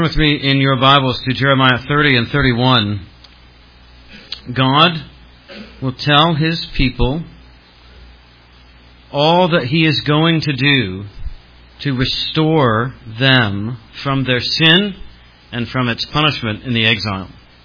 With me in your Bibles to Jeremiah 30 and 31. God will tell His people all that He is going to do to restore them from their sin and from its punishment in the exile.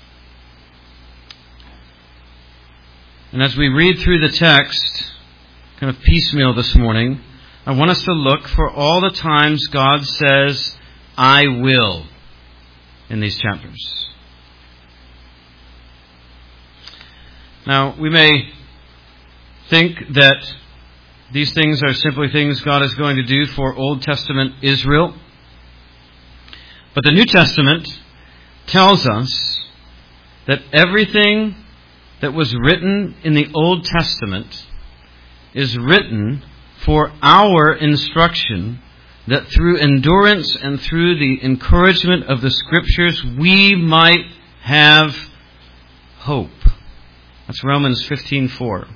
And as we read through the text, kind of piecemeal this morning, I want us to look for all the times God says, "I will," in these chapters. Now, we may think that these things are simply things God is going to do for Old Testament Israel. But the New Testament tells us that everything that was written in the Old Testament is written for our instruction, that through endurance and through the encouragement of the Scriptures, we might have hope. That's Romans 15:4.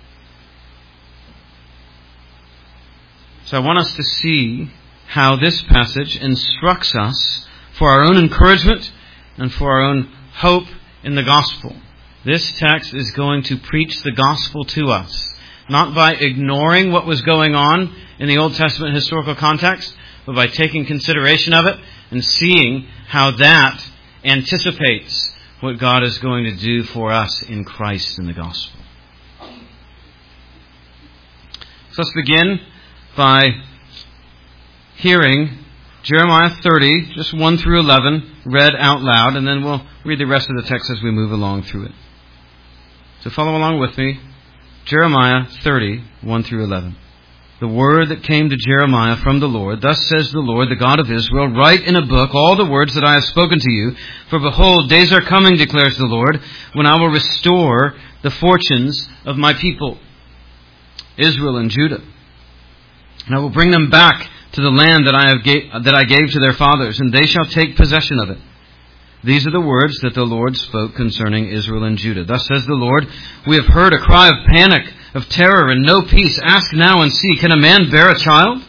So I want us to see how this passage instructs us for our own encouragement and for our own hope in the gospel. This text is going to preach the gospel to us, not by ignoring what was going on in the Old Testament historical context, but by taking consideration of it and seeing how that anticipates what God is going to do for us in Christ in the gospel. So let's begin by hearing Jeremiah 30, just 1 through 11, read out loud, and then we'll read the rest of the text as we move along through it. So follow along with me. Jeremiah 30, 1 through 11. The word that came to Jeremiah from the Lord. Thus says the Lord, the God of Israel, write in a book all the words that I have spoken to you. For behold, days are coming, declares the Lord, when I will restore the fortunes of my people, Israel and Judah. And I will bring them back to the land that I gave to their fathers, and they shall take possession of it. These are the words that the Lord spoke concerning Israel and Judah. Thus says the Lord, we have heard a cry of panic, of terror and no peace. Ask now and see, can a man bear a child?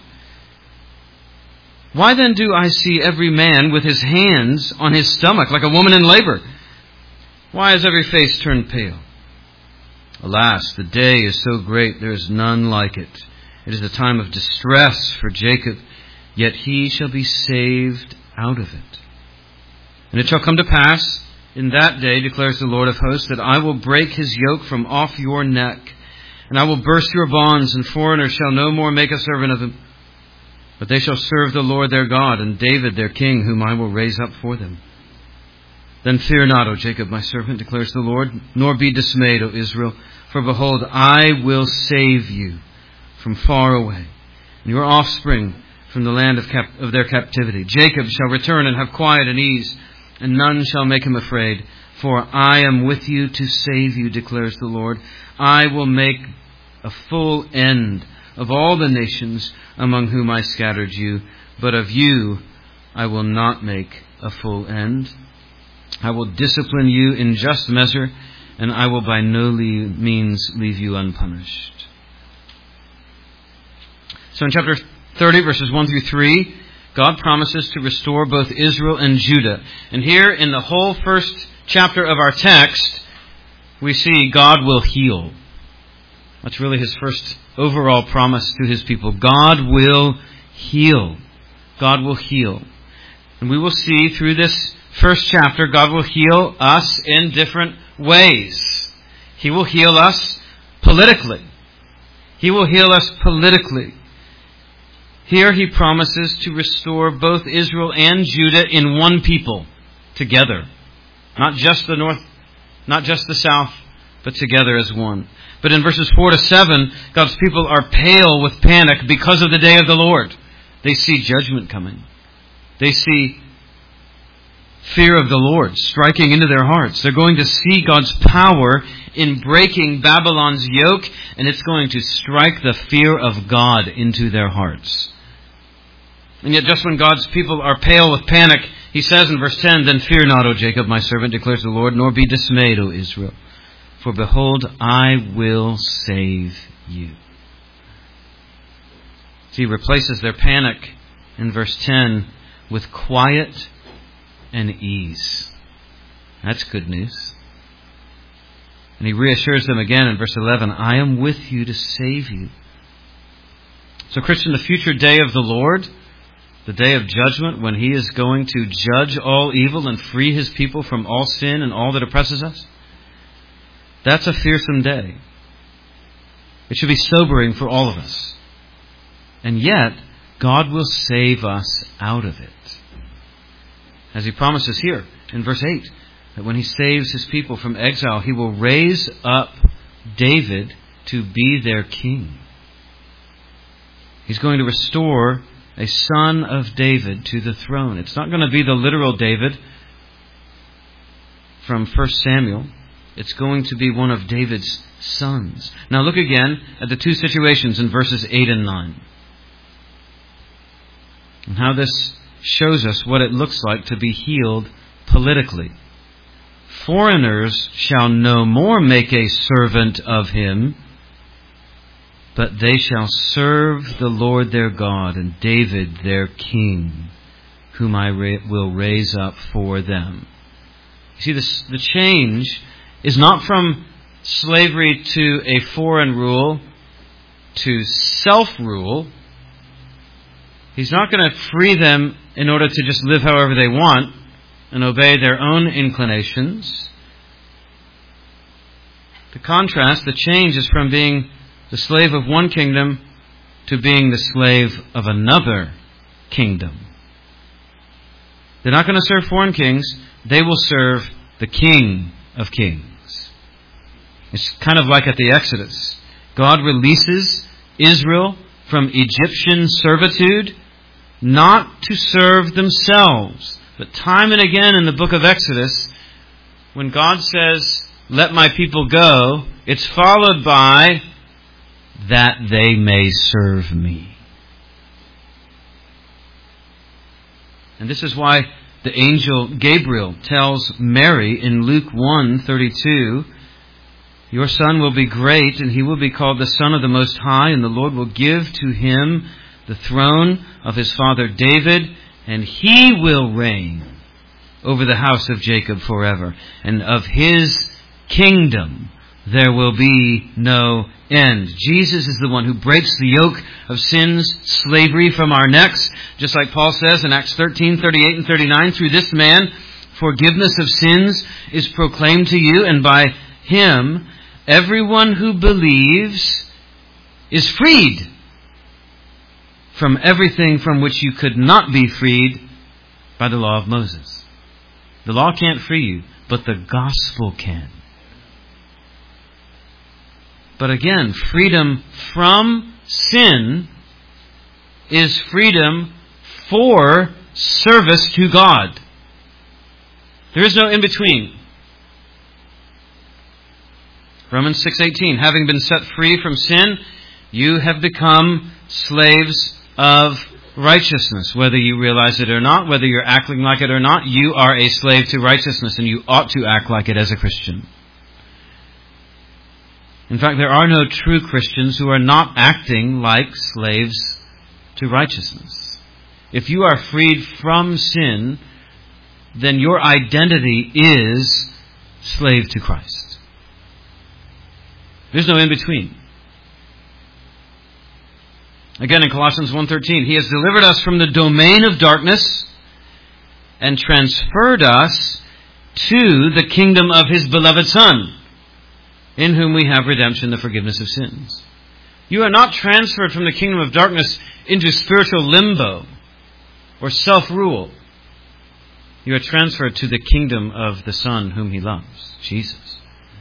Why then do I see every man with his hands on his stomach like a woman in labor? Why is every face turned pale? Alas, the day is so great, there is none like it. It is a time of distress for Jacob, yet he shall be saved out of it. And it shall come to pass in that day, declares the Lord of hosts, that I will break his yoke from off your neck, and I will burst your bonds, and foreigners shall no more make a servant of them. But they shall serve the Lord their God, and David their king, whom I will raise up for them. Then fear not, O Jacob, my servant, declares the Lord, nor be dismayed, O Israel, for behold, I will save you from far away, and your offspring from the land of their captivity. Jacob shall return and have quiet and ease, and none shall make him afraid. For I am with you to save you, declares the Lord. I will make a full end of all the nations among whom I scattered you, but of you I will not make a full end. I will discipline you in just measure, and I will by no means leave you unpunished. So in chapter 30, verses 1 through 3, God promises to restore both Israel and Judah. And here in the whole first chapter of our text, we see God will heal. That's really His first overall promise to His people. God will heal. God will heal. And we will see through this first chapter, God will heal us in different ways. He will heal us politically. He will heal us politically. Here He promises to restore both Israel and Judah in one people, together. Not just the north, not just the south, but together as one. But in verses 4 to 7, God's people are pale with panic because of the day of the Lord. They see judgment coming. They see fear of the Lord striking into their hearts. They're going to see God's power in breaking Babylon's yoke, and it's going to strike the fear of God into their hearts. And yet just when God's people are pale with panic, He says in verse 10, Then fear not, O Jacob, my servant, declares the Lord, nor be dismayed, O Israel. For behold, I will save you. So He replaces their panic in verse 10 with quiet and ease. That's good news. And he reassures them again in verse 11, I am with you to save you. So Christian, the future day of the Lord, the day of judgment when He is going to judge all evil and free His people from all sin and all that oppresses us, that's a fearsome day. It should be sobering for all of us. And yet, God will save us out of it. As He promises here in verse 8, that when He saves His people from exile, He will raise up David to be their king. He's going to restore a son of David to the throne. It's not going to be the literal David from 1 Samuel. It's going to be one of David's sons. Now look again at the two situations in verses 8 and 9. And how this shows us what it looks like to be healed politically. Foreigners shall no more make a servant of him, but they shall serve the Lord their God and David their king, whom I will raise up for them. You see, the change is not from slavery to a foreign rule to self-rule. He's not going to free them in order to just live however they want and obey their own inclinations. The contrast, the change, is from being the slave of one kingdom to being the slave of another kingdom. They're not going to serve foreign kings. They will serve the King of Kings. It's kind of like at the Exodus. God releases Israel from Egyptian servitude, not to serve themselves. But time and again in the book of Exodus, when God says, let my people go, it's followed by, that they may serve me. And this is why the angel Gabriel tells Mary in Luke 1:32, your son will be great, and he will be called the Son of the Most High, and the Lord will give to him the throne of his father David, and he will reign over the house of Jacob forever. And of his kingdom there will be no end. Jesus is the one who breaks the yoke of sin's slavery from our necks, just like Paul says in Acts 13:38 and 39, through this man forgiveness of sins is proclaimed to you, and by him everyone who believes is freed from everything from which you could not be freed by the law of Moses. The law can't free you, but the gospel can. But again, freedom from sin is freedom for service to God. There is no in-between. Romans 6:18, having been set free from sin, you have become slaves of righteousness. Whether you realize it or not, whether you're acting like it or not, you are a slave to righteousness, and you ought to act like it as a Christian. In fact, there are no true Christians who are not acting like slaves to righteousness. If you are freed from sin, then your identity is slave to Christ. There's no in-between. Again, in Colossians 1:13, He has delivered us from the domain of darkness and transferred us to the kingdom of His beloved Son, in whom we have redemption, the forgiveness of sins. You are not transferred from the kingdom of darkness into spiritual limbo or self-rule. You are transferred to the kingdom of the Son whom He loves, Jesus.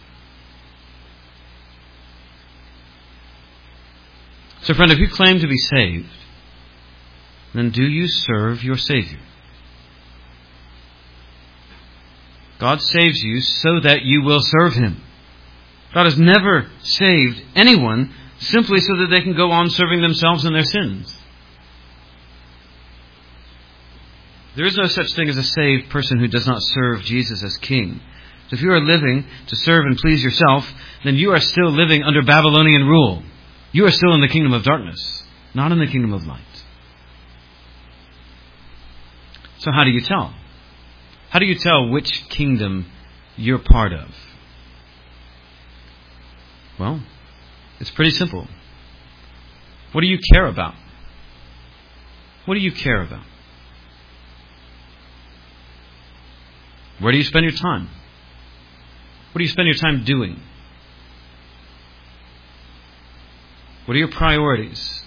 So friend, if you claim to be saved, then do you serve your Savior? God saves you so that you will serve Him. God has never saved anyone simply so that they can go on serving themselves and their sins. There is no such thing as a saved person who does not serve Jesus as King. So if you are living to serve and please yourself, then you are still living under Babylonian rule. You are still in the kingdom of darkness, not in the kingdom of light. So how do you tell? How do you tell which kingdom you're part of? Well, it's pretty simple. What do you care about? What do you care about? Where do you spend your time? What do you spend your time doing? What are your priorities?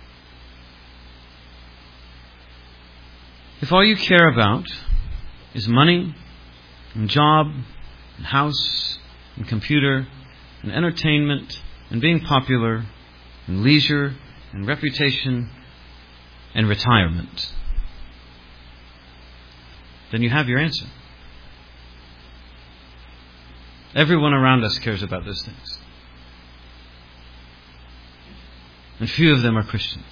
If all you care about is money and job and house and computer and entertainment and being popular and leisure and reputation and retirement, then you have your answer. Everyone around us cares about those things. And few of them are Christians.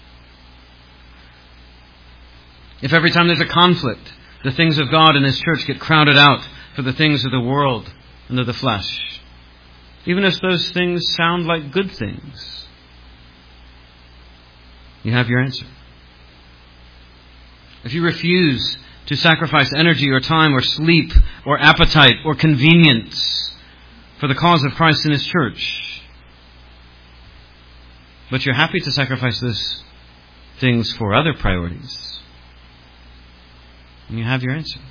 If every time there's a conflict, the things of God and His church get crowded out for the things of the world and of the flesh, even if those things sound like good things, you have your answer. If you refuse to sacrifice energy or time or sleep or appetite or convenience for the cause of Christ and His church, but you're happy to sacrifice those things for other priorities, and you have your answer.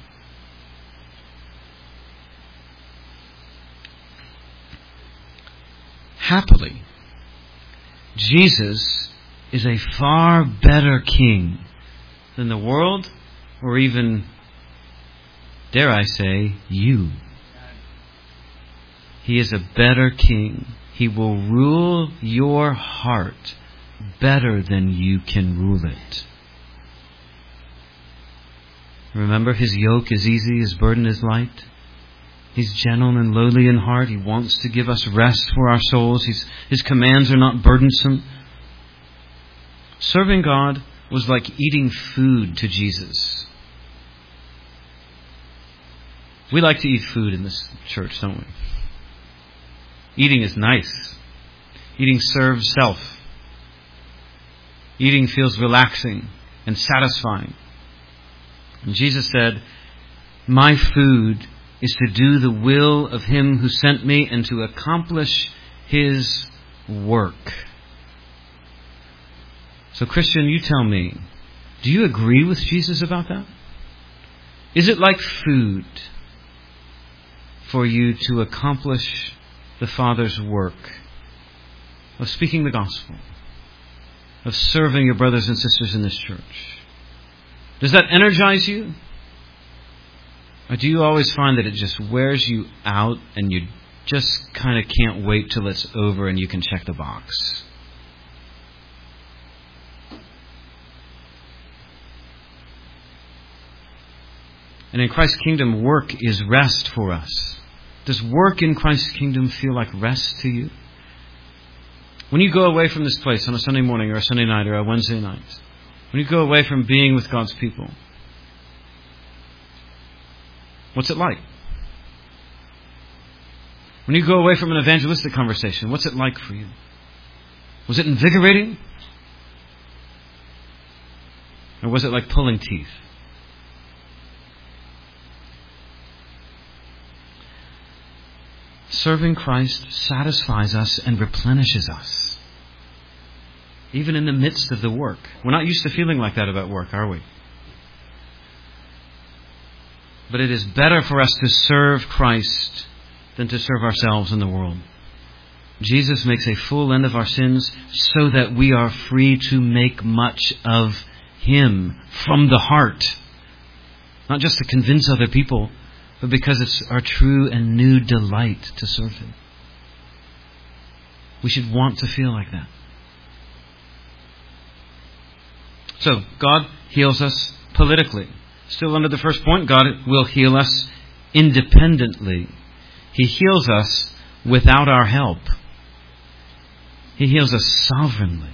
Happily, Jesus is a far better king than the world, or even, dare I say, you. He is a better king. He will rule your heart better than you can rule it. Remember, His yoke is easy, His burden is light. He's gentle and lowly in heart. He wants to give us rest for our souls. His commands are not burdensome. Serving God was like eating food to Jesus. We like to eat food in this church, don't we? Eating is nice. Eating serves self. Eating feels relaxing and satisfying. And Jesus said, "My food is to do the will of Him who sent me and to accomplish His work." So Christian, you tell me, do you agree with Jesus about that? Is it like food for you to accomplish the Father's work of speaking the gospel, of serving your brothers and sisters in this church? Does that energize you? Or do you always find that it just wears you out and you just kind of can't wait till it's over and you can check the box? And in Christ's kingdom, work is rest for us. Does work in Christ's kingdom feel like rest to you? When you go away from this place on a Sunday morning or a Sunday night or a Wednesday night, when you go away from being with God's people, what's it like? When you go away from an evangelistic conversation, what's it like for you? Was it invigorating? Or was it like pulling teeth? Serving Christ satisfies us and replenishes us, even in the midst of the work. We're not used to feeling like that about work, are we? But it is better for us to serve Christ than to serve ourselves in the world. Jesus makes a full end of our sins so that we are free to make much of Him from the heart. Not just to convince other people, but because it's our true and new delight to serve Him. We should want to feel like that. So, God heals us politically. Still under the first point, God will heal us independently. He heals us without our help. He heals us sovereignly.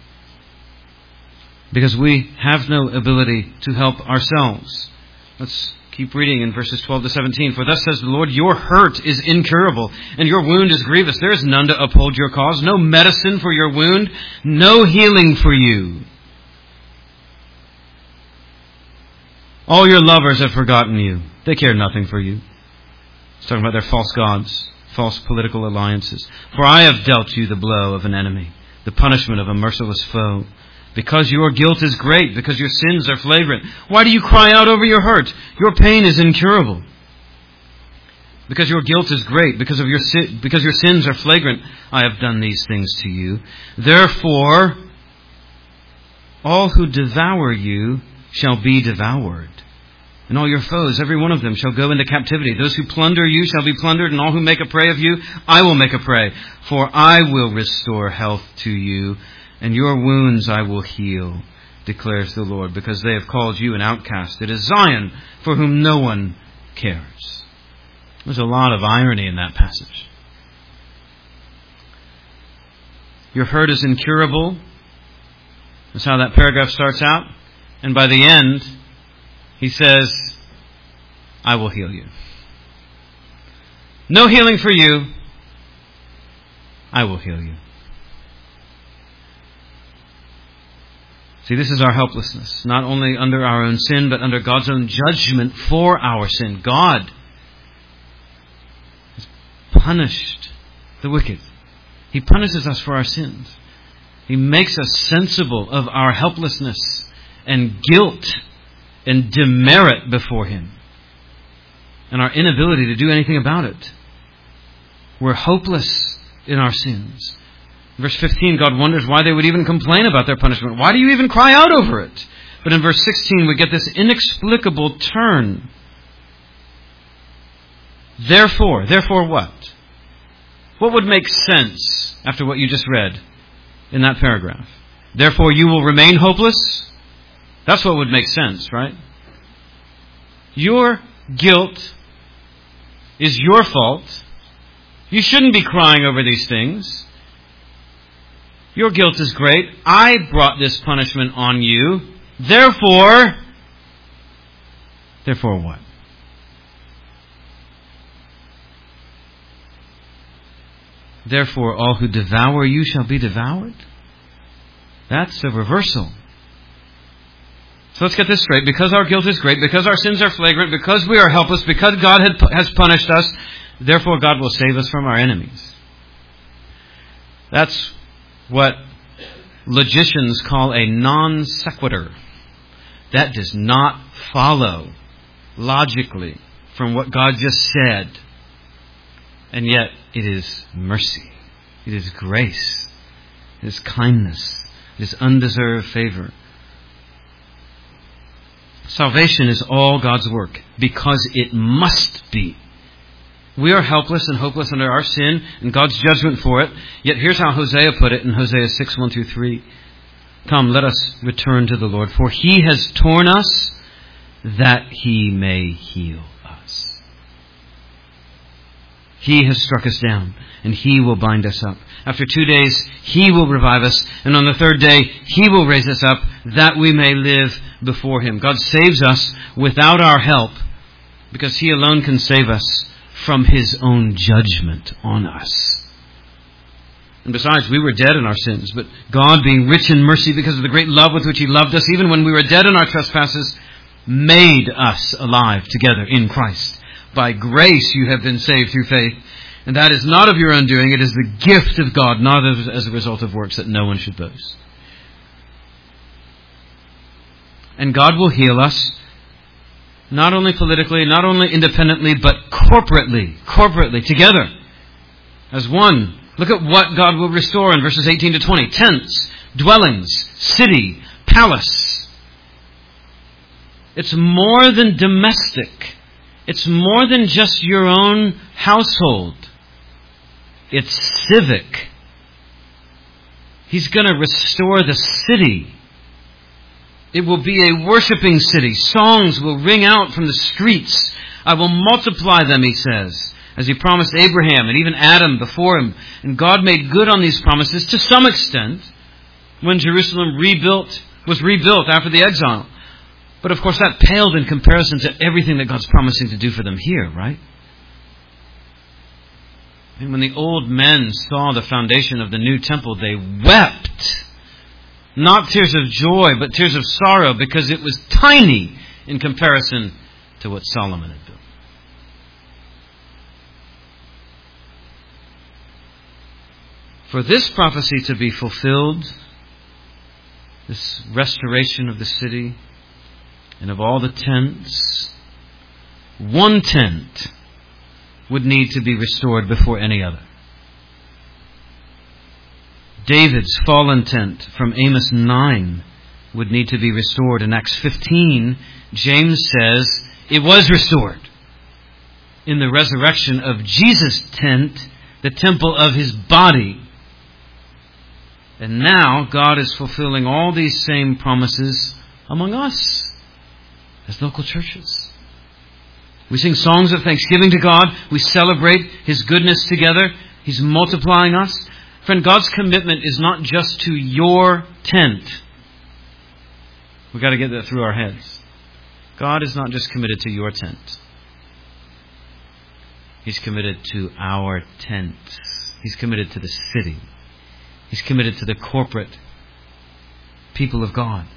Because we have no ability to help ourselves. Let's keep reading in verses 12 to 17. "For thus says the Lord, your hurt is incurable, and your wound is grievous. There is none to uphold your cause, no medicine for your wound, no healing for you." All your lovers have forgotten you. They care nothing for you. He's talking about their false gods, false political alliances. For I have dealt you the blow of an enemy, the punishment of a merciless foe. Because your guilt is great, because your sins are flagrant. Why do you cry out over your hurt? Your pain is incurable. Because your guilt is great, because your sins are flagrant, I have done these things to you. Therefore, all who devour you shall be devoured. And all your foes, every one of them, shall go into captivity. Those who plunder you shall be plundered, and all who make a prey of you, I will make a prey. For I will restore health to you, and your wounds I will heal, declares the Lord, because they have called you an outcast. It is Zion, for whom no one cares. There's a lot of irony in that passage. Your hurt is incurable. That's how that paragraph starts out. And by the end, he says, I will heal you. No healing for you. I will heal you. See, this is our helplessness. Not only under our own sin, but under God's own judgment for our sin. God has punished the wicked. He punishes us for our sins. He makes us sensible of our helplessness and guilt and demerit before Him, and our inability to do anything about it. We're hopeless in our sins. Verse 15, God wonders why they would even complain about their punishment. Why do you even cry out over it? But in verse 16, we get this inexplicable turn. Therefore what? What would make sense after what you just read in that paragraph? Therefore you will remain hopeless? That's what would make sense, right? Your guilt is your fault. You shouldn't be crying over these things. Your guilt is great. I brought this punishment on you. Therefore what? Therefore all who devour you shall be devoured? That's a reversal. So let's get this straight. Because our guilt is great, because our sins are flagrant, because we are helpless, because God has punished us, therefore God will save us from our enemies. That's what logicians call a non sequitur. That does not follow logically from what God just said. And yet it is mercy. It is grace. It is kindness. It is undeserved favor. Salvation is all God's work because it must be. We are helpless and hopeless under our sin and God's judgment for it. Yet here's how Hosea put it in Hosea 6, 1-3. Come, let us return to the Lord, for He has torn us that He may heal us. He has struck us down, and He will bind us up. After 2 days, He will revive us, and on the third day, He will raise us up, that we may live before Him. God saves us without our help, because He alone can save us from His own judgment on us. And besides, we were dead in our sins, but God, being rich in mercy because of the great love with which He loved us, even when we were dead in our trespasses, made us alive together in Christ. By grace you have been saved through faith, and that is not of your own doing, it is the gift of God, not as a result of works, that no one should boast. And God will heal us, not only politically, not only independently, but corporately, together, as one. Look at what God will restore in verses 18-20. Tents, dwellings, city, palace. It's more than domestic. It's more than just your own household. It's civic. He's going to restore the city. It will be a worshiping city. Songs will ring out from the streets. I will multiply them, He says, as He promised Abraham and even Adam before him. And God made good on these promises to some extent when Jerusalem was rebuilt after the exile. But of course that paled in comparison to everything that God's promising to do for them here, right? And when the old men saw the foundation of the new temple, they wept. Not tears of joy, but tears of sorrow, because it was tiny in comparison to what Solomon had built. For this prophecy to be fulfilled, this restoration of the city and of all the tents, one tent would need to be restored before any other. David's fallen tent from Amos 9 would need to be restored. In Acts 15, James says it was restored. In the resurrection of Jesus' tent, the temple of his body. And now God is fulfilling all these same promises among us as local churches. We sing songs of thanksgiving to God. We celebrate His goodness together. He's multiplying us. Friend, God's commitment is not just to your tent. We've got to get that through our heads. God is not just committed to your tent. He's committed to our tent. He's committed to the city. He's committed to the corporate people of God.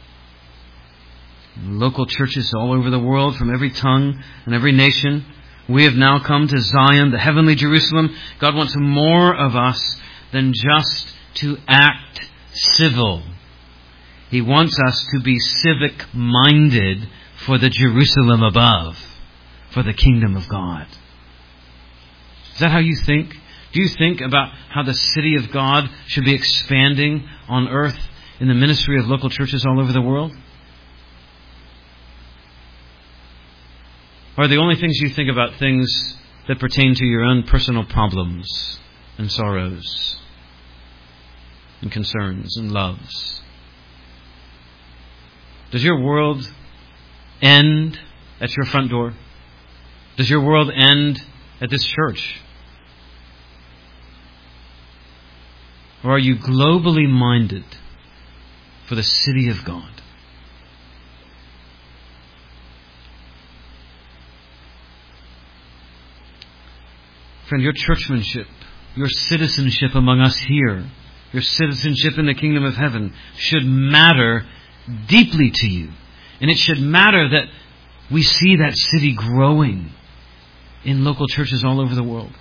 Local churches all over the world, from every tongue and every nation. We have now come to Zion, the heavenly Jerusalem. God wants more of us than just to act civil. He wants us to be civic-minded for the Jerusalem above, for the kingdom of God. Is that how you think? Do you think about how the city of God should be expanding on earth in the ministry of local churches all over the world? Or are the only things you think about things that pertain to your own personal problems and sorrows and concerns and loves? Does your world end at your front door? Does your world end at this church? Or are you globally minded for the city of God? Friend, your churchmanship, your citizenship among us here, your citizenship in the kingdom of heaven should matter deeply to you. And it should matter that we see that city growing in local churches all over the world.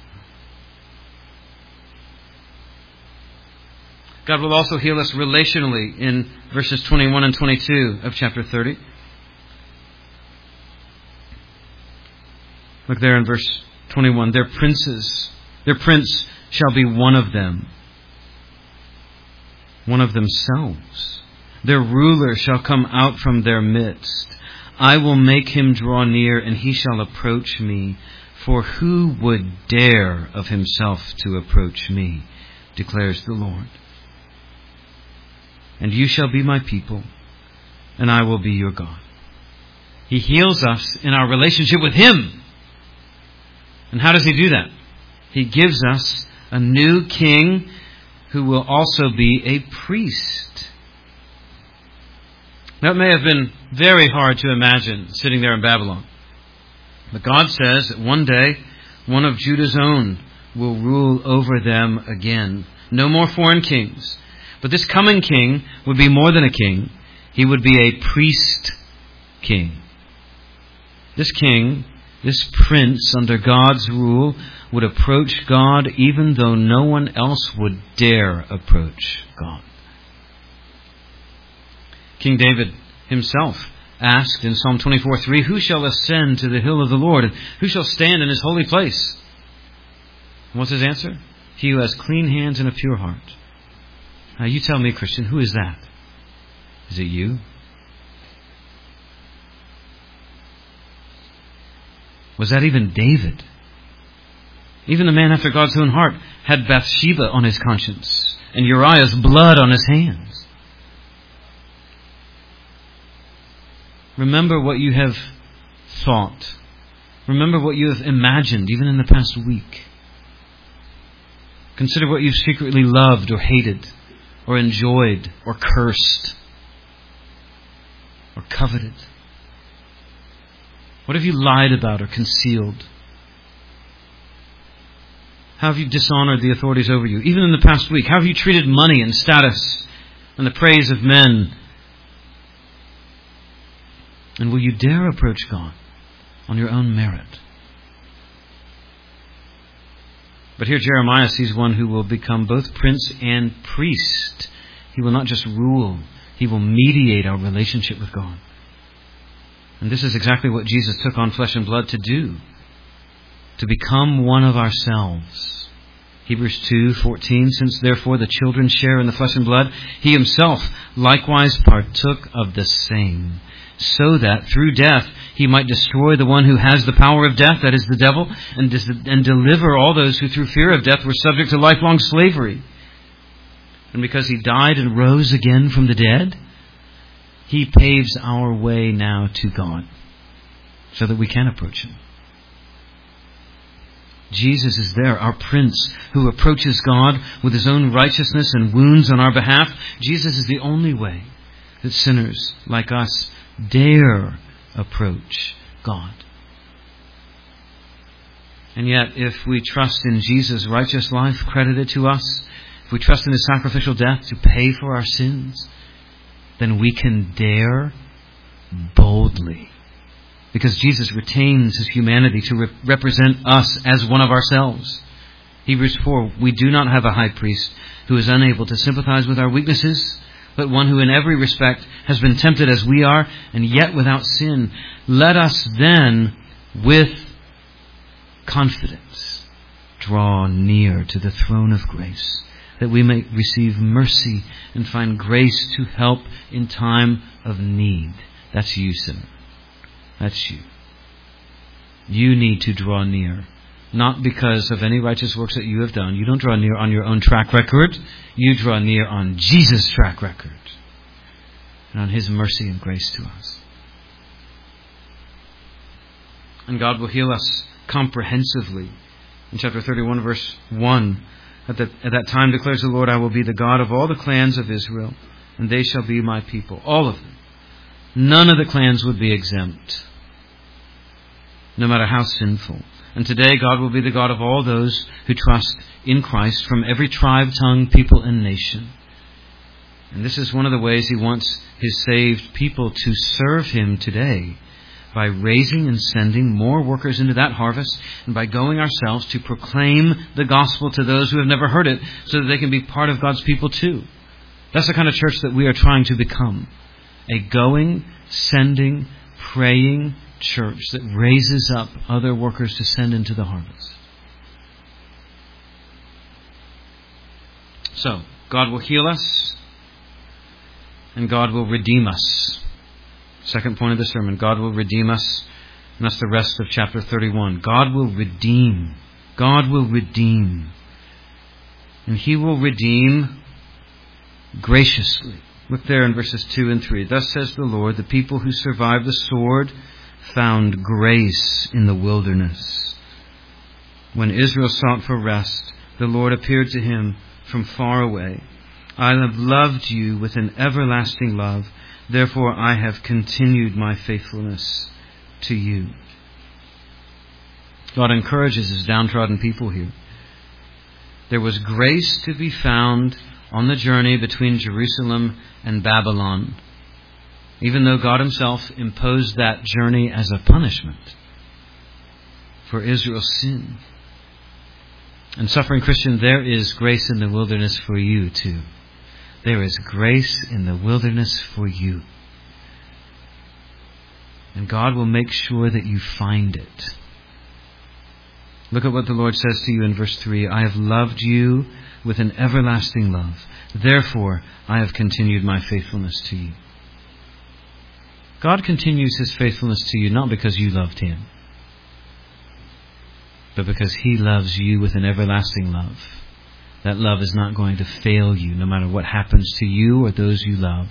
God will also heal us relationally in verses 21 and 22 of chapter 30. Look there in verse 21. Their prince shall be one of them, one of themselves. Their ruler shall come out from their midst. I will make him draw near, and he shall approach me. For who would dare of himself to approach me, declares the Lord. And you shall be my people, and I will be your God. He heals us in our relationship with Him. And how does He do that? He gives us a new king who will also be a priest. That may have been very hard to imagine sitting there in Babylon. But God says that one day, one of Judah's own will rule over them again. No more foreign kings. But this coming king would be more than a king. He would be a priest king. This king, this prince under God's rule, would approach God even though no one else would dare approach God. King David himself asked in Psalm 24:3, who shall ascend to the hill of the Lord? And who shall stand in His holy place? And what's his answer? He who has clean hands and a pure heart. Now you tell me, Christian, who is that? Is it you? Was that even David? Even the man after God's own heart had Bathsheba on his conscience and Uriah's blood on his hands. Remember what you have thought. Remember what you have imagined, even in the past week. Consider what you've secretly loved or hated, or enjoyed, or cursed, or coveted. What have you lied about or concealed? How have you dishonored the authorities over you? Even in the past week, how have you treated money and status and the praise of men And will you dare approach God on your own merit? But here Jeremiah sees one who will become both prince and priest. He will not just rule, he will mediate our relationship with God. And this is exactly what Jesus took on flesh and blood to do, to become one of ourselves. Hebrews 2:14, since therefore the children share in the flesh and blood, he himself likewise partook of the same, so that through death he might destroy the one who has the power of death, that is the devil, and deliver all those who through fear of death were subject to lifelong slavery. And because he died and rose again from the dead, he paves our way now to God, so that we can approach him. Jesus is there, our Prince, who approaches God with his own righteousness and wounds on our behalf. Jesus is the only way that sinners like us dare approach God. And yet, if we trust in Jesus' righteous life credited to us, if we trust in his sacrificial death to pay for our sins, then we can dare boldly. Because Jesus retains his humanity to represent us as one of ourselves. Hebrews 4, we do not have a high priest who is unable to sympathize with our weaknesses, but one who in every respect has been tempted as we are, and yet without sin. Let us then, with confidence, draw near to the throne of grace, that we may receive mercy and find grace to help in time of need. That's you, sinner. That's you. You need to draw near. Not because of any righteous works that you have done. You don't draw near on your own track record. You draw near on Jesus' track record. And on his mercy and grace to us. And God will heal us comprehensively. In chapter 31, verse 1, at that time declares the Lord, I will be the God of all the clans of Israel, and they shall be my people. All of them. None of the clans would be exempt, no matter how sinful. And today God will be the God of all those who trust in Christ from every tribe, tongue, people, and nation. And this is one of the ways he wants his saved people to serve him today, by raising and sending more workers into that harvest, and by going ourselves to proclaim the gospel to those who have never heard it, so that they can be part of God's people too. That's the kind of church that we are trying to become. A going, sending, praying church that raises up other workers to send into the harvest. So, God will heal us, and God will redeem us. Second point of the sermon, God will redeem us, and that's the rest of chapter 31. God will redeem. God will redeem. And he will redeem graciously. Look there in verses 2 and 3. Thus says the Lord, the people who survived the sword found grace in the wilderness. When Israel sought for rest, the Lord appeared to him from far away. I have loved you with an everlasting love. Therefore I have continued my faithfulness to you. God encourages his downtrodden people here. There was grace to be found on the journey between Jerusalem and Babylon, even though God himself imposed that journey as a punishment for Israel's sin. And suffering Christian, there is grace in the wilderness for you too. There is grace in the wilderness for you. And God will make sure that you find it. Look at what the Lord says to you in verse 3. I have loved you with an everlasting love. Therefore, I have continued my faithfulness to you. God continues his faithfulness to you not because you loved him, but because he loves you with an everlasting love. That love is not going to fail you, no matter what happens to you or those you love.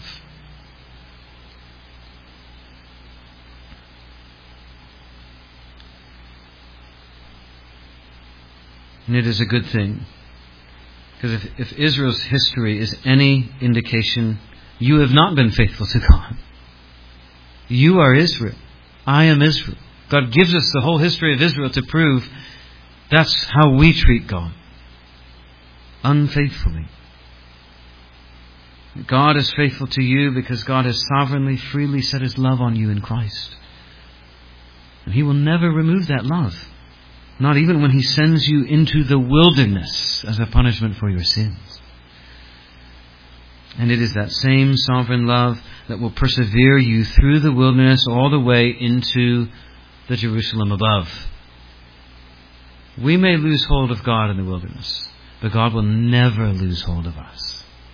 And it is a good thing. Because if Israel's history is any indication, you have not been faithful to God. You are Israel. I am Israel. God gives us the whole history of Israel to prove that's how we treat God. Unfaithfully. God is faithful to you because God has sovereignly, freely set His love on you in Christ. And He will never remove that love. Not even when He sends you into the wilderness as a punishment for your sins. And it is that same sovereign love that will persevere you through the wilderness all the way into the Jerusalem above. We may lose hold of God in the wilderness, but God will never lose hold of us.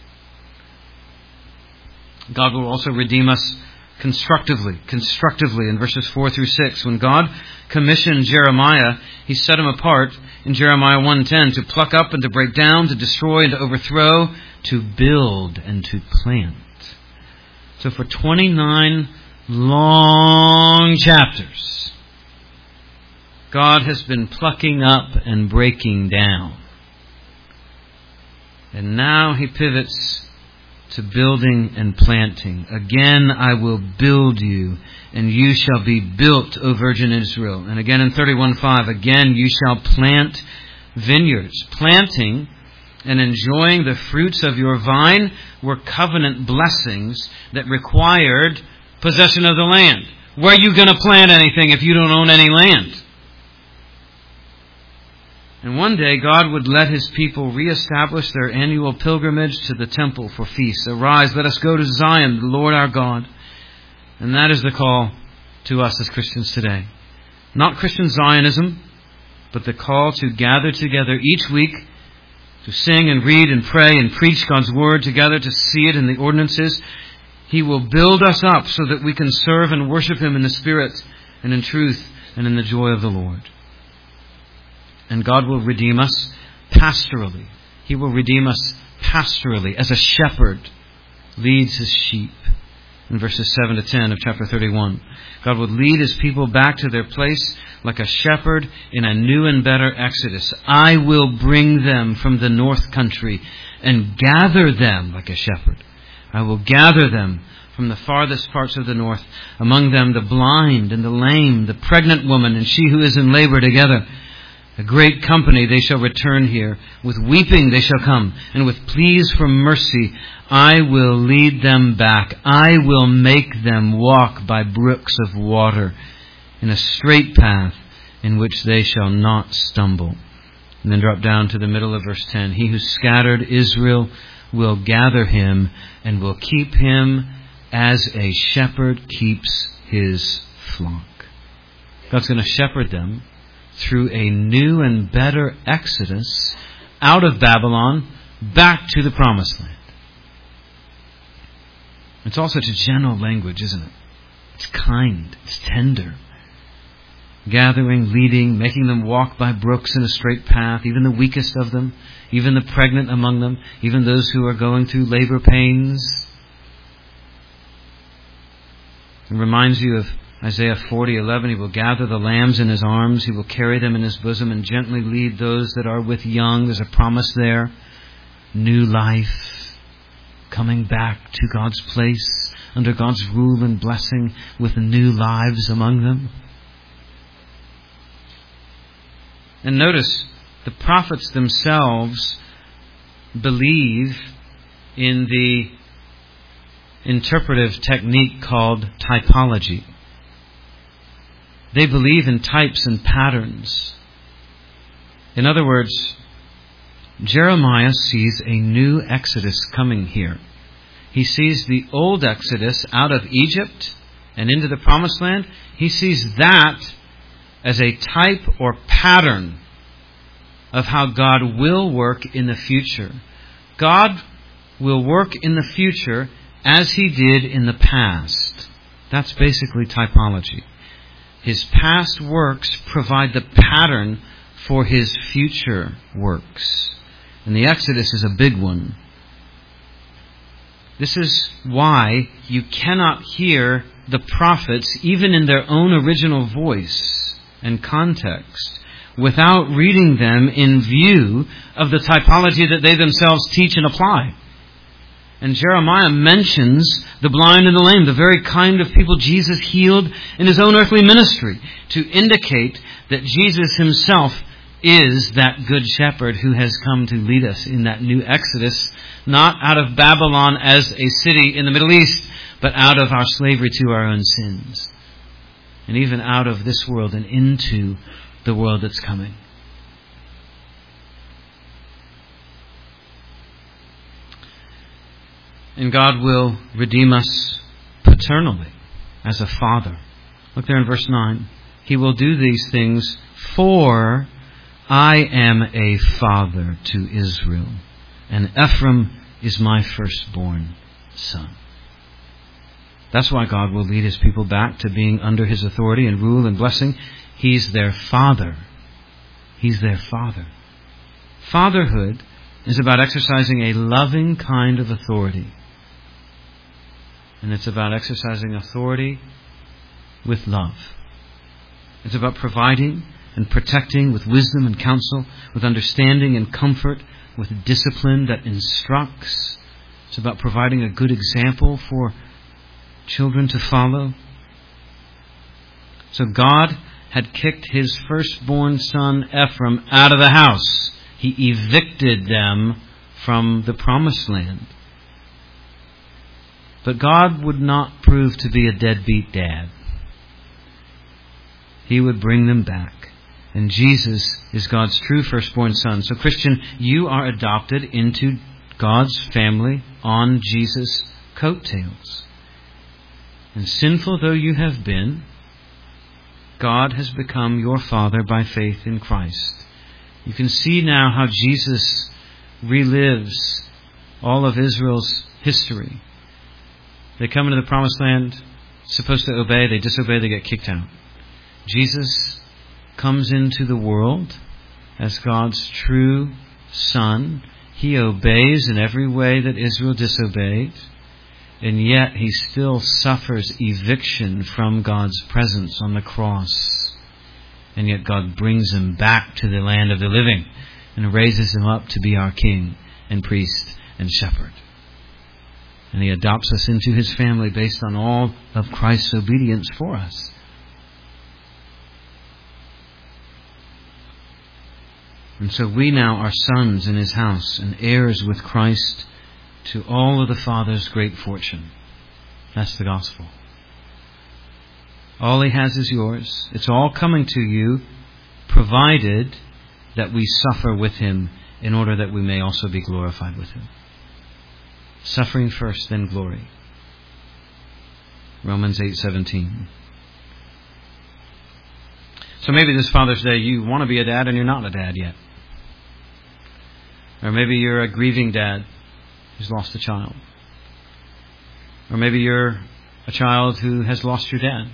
God will also redeem us constructively in verses 4 through 6. When God commissioned Jeremiah, He set him apart in Jeremiah 1:10 to pluck up and to break down, to destroy and to overthrow, to build and to plant. So for 29 long chapters, God has been plucking up and breaking down. And now He pivots to building and planting. Again, I will build you, and you shall be built, O Virgin Israel. And again in 31:5, again you shall plant vineyards. Planting and enjoying the fruits of your vine were covenant blessings that required possession of the land. Where are you going to plant anything if you don't own any land? And one day God would let His people reestablish their annual pilgrimage to the temple for feasts. Arise, let us go to Zion, the Lord our God. And that is the call to us as Christians today. Not Christian Zionism, but the call to gather together each week to sing and read and pray and preach God's Word together, to see it in the ordinances. He will build us up so that we can serve and worship Him in the Spirit and in truth and in the joy of the Lord. And God will redeem us pastorally. He will redeem us pastorally as a shepherd leads his sheep. In verses 7 to 10 of chapter 31. God will lead His people back to their place like a shepherd in a new and better exodus. I will bring them from the north country and gather them like a shepherd. I will gather them from the farthest parts of the north, among them the blind and the lame, the pregnant woman and she who is in labor together. A great company they shall return here. With weeping they shall come, and with pleas for mercy I will lead them back. I will make them walk by brooks of water, in a straight path in which they shall not stumble. And then drop down to the middle of verse 10. He who scattered Israel will gather him, and will keep him as a shepherd keeps his flock. God's going to shepherd them through a new and better exodus out of Babylon back to the promised land. It's all such a gentle language, isn't it? It's kind, it's tender. Gathering, leading, making them walk by brooks in a straight path, even the weakest of them, even the pregnant among them, even those who are going through labor pains. It reminds you of Isaiah 40:11, He will gather the lambs in His arms. He will carry them in His bosom and gently lead those that are with young. There's a promise there. New life. Coming back to God's place under God's rule and blessing with new lives among them. And notice, the prophets themselves believe in the interpretive technique called typology. They believe in types and patterns. In other words, Jeremiah sees a new exodus coming here. He sees the old exodus out of Egypt and into the promised land. He sees that as a type or pattern of how God will work in the future. God will work in the future as He did in the past. That's basically typology. His past works provide the pattern for His future works. And the Exodus is a big one. This is why you cannot hear the prophets, even in their own original voice and context, without reading them in view of the typology that they themselves teach and apply. And Jeremiah mentions the blind and the lame, the very kind of people Jesus healed in His own earthly ministry, to indicate that Jesus Himself is that good shepherd who has come to lead us in that new Exodus, not out of Babylon as a city in the Middle East, but out of our slavery to our own sins. And even out of this world and into the world that's coming. And God will redeem us paternally, as a father. Look there in verse 9. He will do these things, for I am a father to Israel, and Ephraim is my firstborn son. That's why God will lead His people back to being under His authority and rule and blessing. He's their father. He's their father. Fatherhood is about exercising a loving kind of authority. And it's about exercising authority with love. It's about providing and protecting with wisdom and counsel, with understanding and comfort, with discipline that instructs. It's about providing a good example for children to follow. So God had kicked His firstborn son Ephraim out of the house. He evicted them from the promised land. But God would not prove to be a deadbeat dad. He would bring them back. And Jesus is God's true firstborn son. So Christian, you are adopted into God's family on Jesus' coattails. And sinful though you have been, God has become your Father by faith in Christ. You can see now how Jesus relives all of Israel's history. They come into the promised land, supposed to obey, they disobey, they get kicked out. Jesus comes into the world as God's true Son. He obeys in every way that Israel disobeyed. And yet He still suffers eviction from God's presence on the cross. And yet God brings Him back to the land of the living and raises Him up to be our King and priest and shepherd. And He adopts us into His family based on all of Christ's obedience for us. And so we now are sons in His house and heirs with Christ to all of the Father's great fortune. That's the gospel. All He has is yours. It's all coming to you, provided that we suffer with Him in order that we may also be glorified with Him. Suffering first, then glory. Romans 8:17. So maybe this Father's Day you want to be a dad and you're not a dad yet. Or maybe you're a grieving dad who's lost a child. Or maybe you're a child who has lost your dad.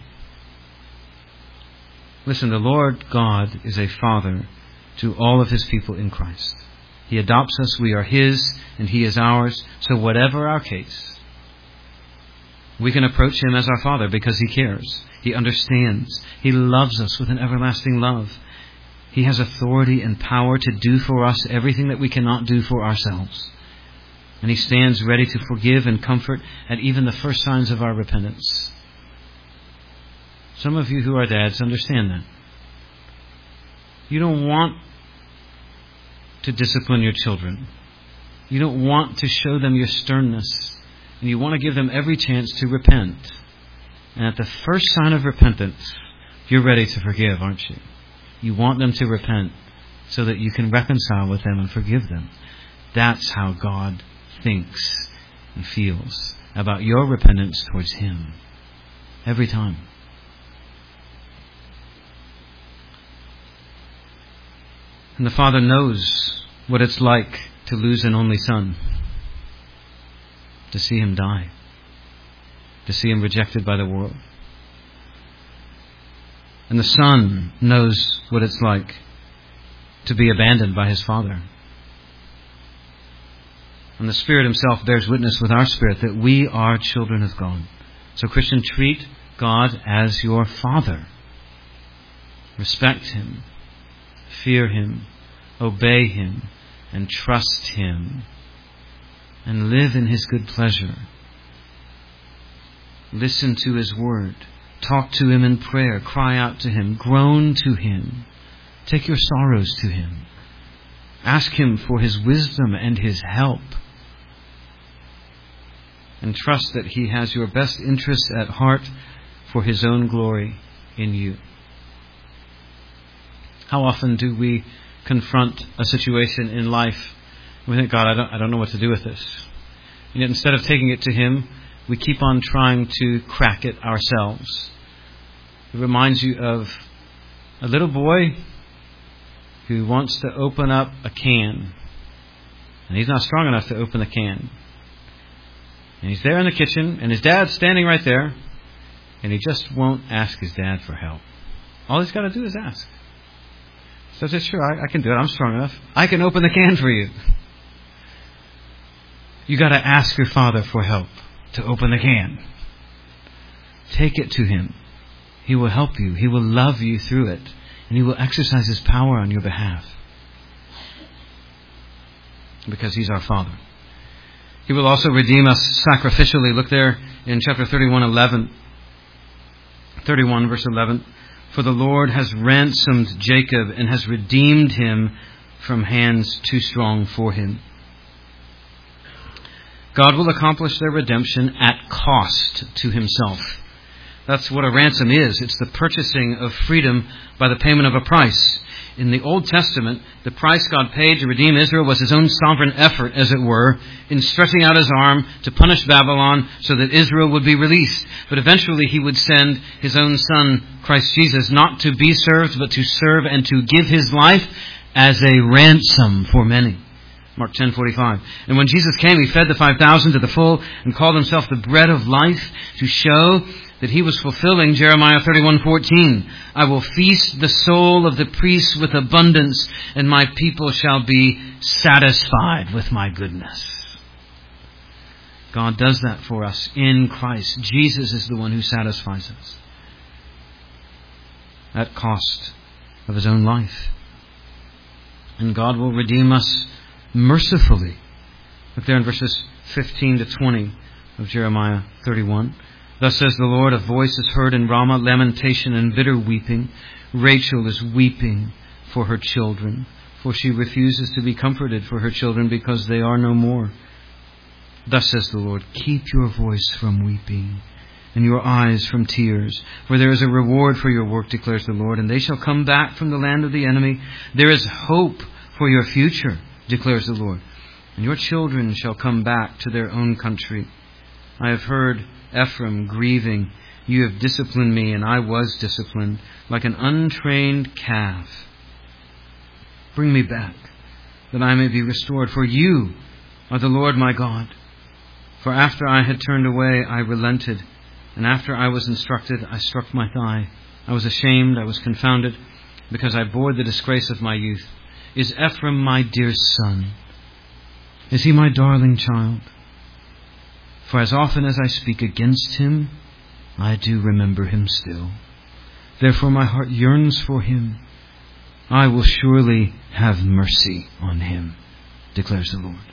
Listen, the Lord God is a Father to all of His people in Christ. He adopts us, we are His, and He is ours. So whatever our case, we can approach Him as our Father because He cares. He understands. He loves us with an everlasting love. He has authority and power to do for us everything that we cannot do for ourselves. And He stands ready to forgive and comfort at even the first signs of our repentance. Some of you who are dads understand that. You don't want to discipline your children. You don't want to show them your sternness. And you want to give them every chance to repent. And at the first sign of repentance, you're ready to forgive, aren't you? You want them to repent so that you can reconcile with them and forgive them. That's how God thinks and feels about your repentance towards Him. Every time. And the Father knows what it's like to lose an only son. To see him die. To see him rejected by the world. And the Son knows what it's like to be abandoned by his Father. And the Spirit Himself bears witness with our spirit that we are children of God. So Christian, treat God as your Father. Respect Him. Fear Him. Obey Him. And trust Him. And live in His good pleasure. Listen to His Word. Talk to Him in prayer. Cry out to Him. Groan to Him. Take your sorrows to Him. Ask Him for His wisdom and His help. And trust that He has your best interests at heart for His own glory in you. How often do we confront a situation in life and we think, God, I don't know what to do with this. And yet instead of taking it to Him, we keep on trying to crack it ourselves. It reminds you of a little boy who wants to open up a can. And he's not strong enough to open the can. And he's there in the kitchen, and his dad's standing right there, and he just won't ask his dad for help. All he's got to do is ask. So he says, sure, I can do it. I'm strong enough. I can open the can for you. You got to ask your Father for help to open the can. Take it to Him. He will help you. He will love you through it. And He will exercise His power on your behalf. Because He's our Father. He will also redeem us sacrificially. Look there in chapter 31 verse 11. For the Lord has ransomed Jacob and has redeemed him from hands too strong for him. God will accomplish their redemption at cost to Himself. That's what a ransom is. It's the purchasing of freedom by the payment of a price. In the Old Testament, the price God paid to redeem Israel was His own sovereign effort, as it were, in stretching out His arm to punish Babylon so that Israel would be released. But eventually He would send His own Son, Christ Jesus, not to be served, but to serve and to give His life as a ransom for many. Mark 10:45. And when Jesus came, He fed the 5,000 to the full and called Himself the bread of life to show that He was fulfilling Jeremiah 31:14. I will feast the soul of the priests with abundance, and my people shall be satisfied with my goodness. God does that for us in Christ. Jesus is the one who satisfies us at cost of His own life. And God will redeem us mercifully. Look there in verses 15 to 20 of Jeremiah 31. Thus says the Lord, a voice is heard in Ramah, lamentation and bitter weeping. Rachel is weeping for her children, for she refuses to be comforted for her children because they are no more. Thus says the Lord, keep your voice from weeping and your eyes from tears, for there is a reward for your work, declares the Lord, and they shall come back from the land of the enemy. There is hope for your future, declares the Lord, and your children shall come back to their own country. I have heard Ephraim grieving. You have disciplined me, and I was disciplined, like an untrained calf. Bring me back, that I may be restored. For you are the Lord my God. For after I had turned away, I relented, and after I was instructed, I struck my thigh. I was ashamed, I was confounded, because I bore the disgrace of my youth. Is Ephraim my dear son? Is he my darling child? For as often as I speak against him, I do remember him still. Therefore my heart yearns for him. I will surely have mercy on him, declares the Lord.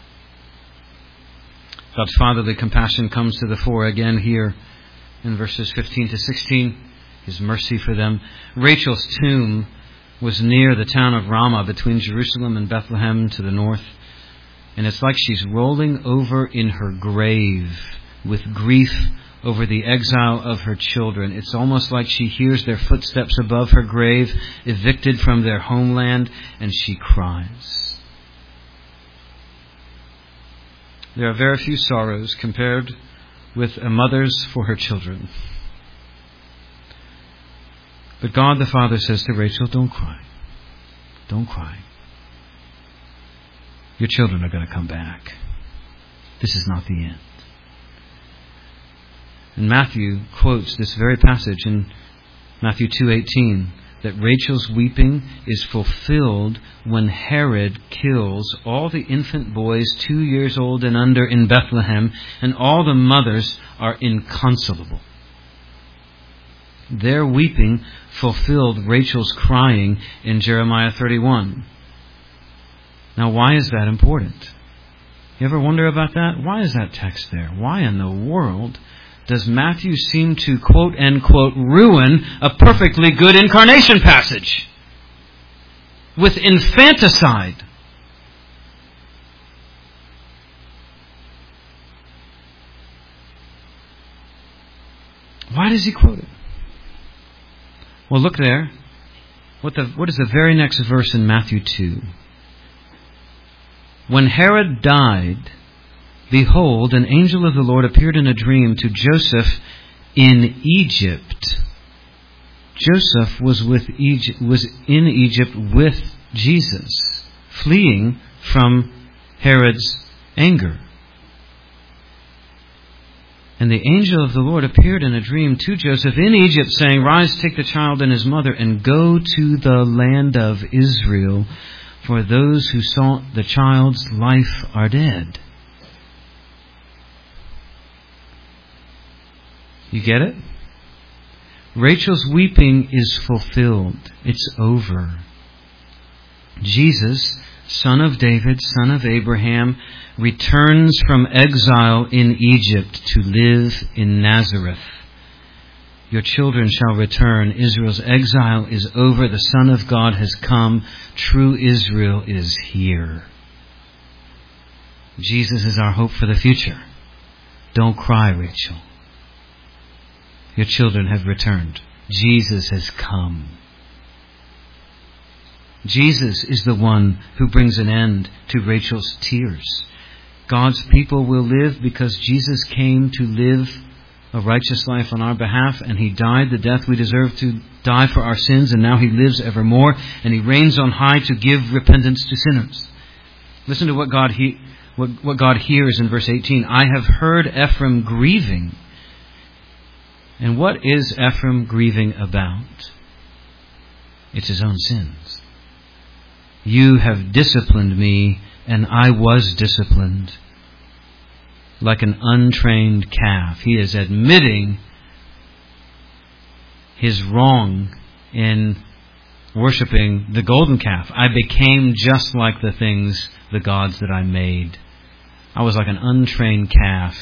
God's fatherly compassion comes to the fore again here in verses 15 to 16. His mercy for them. Rachel's tomb was near the town of Ramah, between Jerusalem and Bethlehem to the north. And it's like she's rolling over in her grave with grief over the exile of her children. It's almost like she hears their footsteps above her grave, evicted from their homeland, and she cries. There are very few sorrows compared with a mother's for her children. But God the Father says to Rachel, don't cry. Don't cry. Your children are going to come back. This is not the end. And Matthew quotes this very passage in Matthew 2:18, that Rachel's weeping is fulfilled when Herod kills all the infant boys 2 years old and under in Bethlehem, and all the mothers are inconsolable. Their weeping fulfilled Rachel's crying in Jeremiah 31. Now, why is that important? You ever wonder about that? Why is that text there? Why in the world does Matthew seem to, quote, end quote, ruin a perfectly good incarnation passage? with infanticide. Why does he quote it? Well, look there. What is the very next verse in Matthew 2? When Herod died, behold, an angel of the Lord appeared in a dream to Joseph in Egypt. Joseph was in Egypt with Jesus, fleeing from Herod's anger. And the angel of the Lord appeared in a dream to Joseph in Egypt, saying, Rise, take the child and his mother, and go to the land of Israel, for those who sought the child's life are dead. You get it? Rachel's weeping is fulfilled. It's over. Jesus, son of David, son of Abraham, returns from exile in Egypt to live in Nazareth. Your children shall return. Israel's exile is over. The Son of God has come. True Israel is here. Jesus is our hope for the future. Don't cry, Rachel. Your children have returned. Jesus has come. Jesus is the one who brings an end to Rachel's tears. God's people will live because Jesus came to live a righteous life on our behalf, and He died the death we deserve to die for our sins, and now He lives evermore, and He reigns on high to give repentance to sinners. Listen to what God hears in verse 18. I have heard Ephraim grieving. And what is Ephraim grieving about? It's his own sins. You have disciplined me, and I was disciplined. Like an untrained calf. He is admitting his wrong in worshiping the golden calf. I became just like the gods that I made. I was like an untrained calf.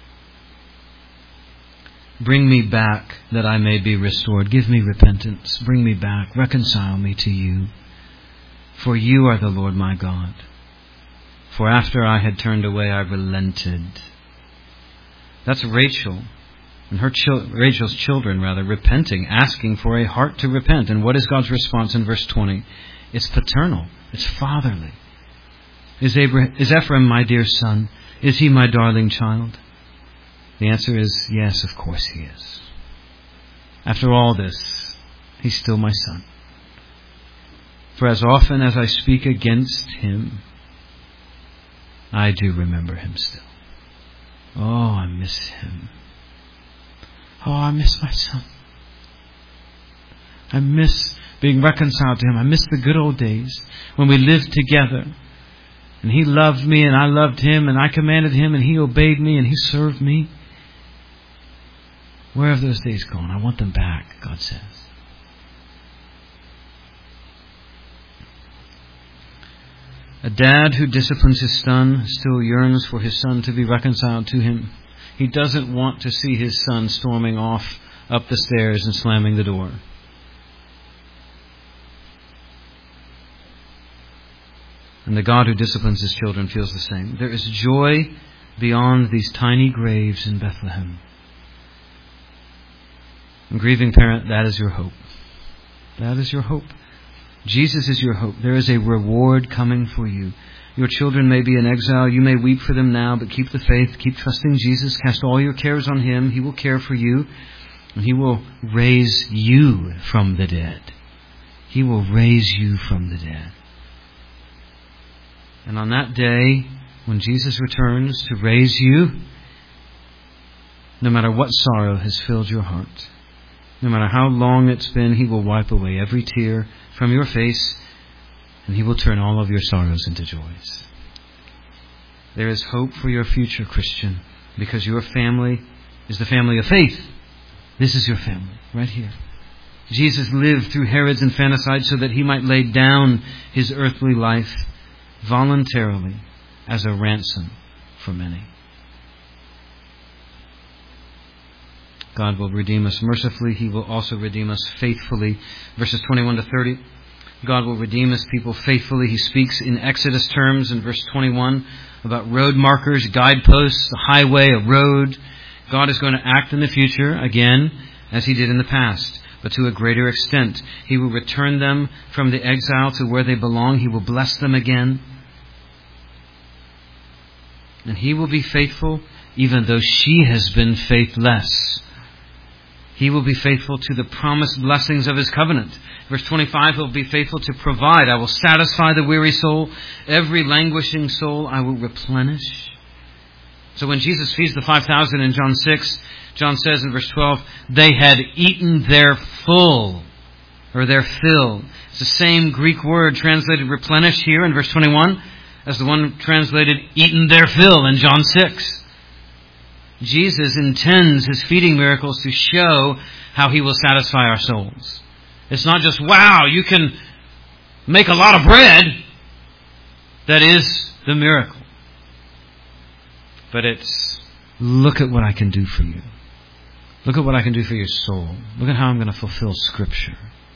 Bring me back that I may be restored. Give me repentance. Bring me back. Reconcile me to you. For you are the Lord my God. For after I had turned away, I relented. That's Rachel and Rachel's children, repenting, asking for a heart to repent. And what is God's response in verse 20? It's paternal. It's fatherly. Is Ephraim my dear son? Is he my darling child? The answer is yes, of course he is. After all this, he's still my son. For as often as I speak against him, I do remember him still. Oh, I miss him. Oh, I miss my son. I miss being reconciled to him. I miss the good old days when we lived together. And he loved me and I loved him, and I commanded him and he obeyed me and he served me. Where have those days gone? I want them back, God says. A dad who disciplines his son still yearns for his son to be reconciled to him. He doesn't want to see his son storming off up the stairs and slamming the door. And the God who disciplines his children feels the same. There is joy beyond these tiny graves in Bethlehem. And grieving parent, that is your hope. That is your hope. Jesus is your hope. There is a reward coming for you. Your children may be in exile. You may weep for them now, but keep the faith. Keep trusting Jesus. Cast all your cares on Him. He will care for you. And He will raise you from the dead. He will raise you from the dead. And on that day, when Jesus returns to raise you, no matter what sorrow has filled your heart, no matter how long it's been, He will wipe away every tear from your face, and He will turn all of your sorrows into joys. There is hope for your future, Christian, because your family is the family of faith. This is your family, right here. Jesus lived through Herod's infanticide so that He might lay down His earthly life voluntarily as a ransom for many. God will redeem us mercifully. He will also redeem us faithfully. Verses 21 to 30. God will redeem His people faithfully. He speaks in Exodus terms in verse 21 about road markers, guideposts, a highway, a road. God is going to act in the future again as He did in the past, but to a greater extent. He will return them from the exile to where they belong. He will bless them again. And He will be faithful even though she has been faithless. He will be faithful to the promised blessings of His covenant. Verse 25, He'll be faithful to provide. I will satisfy the weary soul. Every languishing soul I will replenish. So when Jesus feeds the 5,000 in John 6, John says in verse 12, they had eaten their full, or their fill. It's the same Greek word translated replenish here in verse 21 as the one translated eaten their fill in John 6. Jesus intends His feeding miracles to show how He will satisfy our souls. It's not just, wow, you can make a lot of bread. That is the miracle. But it's, look at what I can do for you. Look at what I can do for your soul. Look at how I'm going to fulfill Scripture.